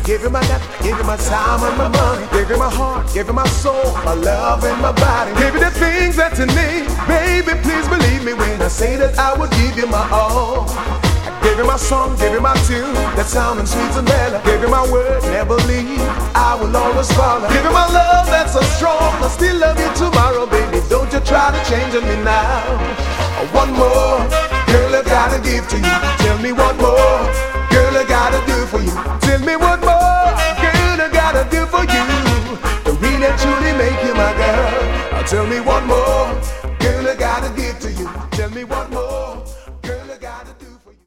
Gave you my life, gave you my time and my money. Gave you my heart, gave you my soul, my love and my body. Gave you the things that you need. Baby, please believe me when I say that I would give you my all. I gave you my song, gave you my tune, that sounding sweet and mellow. Gave you my word, never leave, I will always follow. Gave you my love that's so strong, I still love you tomorrow, baby. Don't you try to change me now. One more, girl, I gotta give to you. Tell me what more, girl, I gotta do for you. Tell me what more, girl, I gotta do for you to really truly make you my girl. Tell me what more.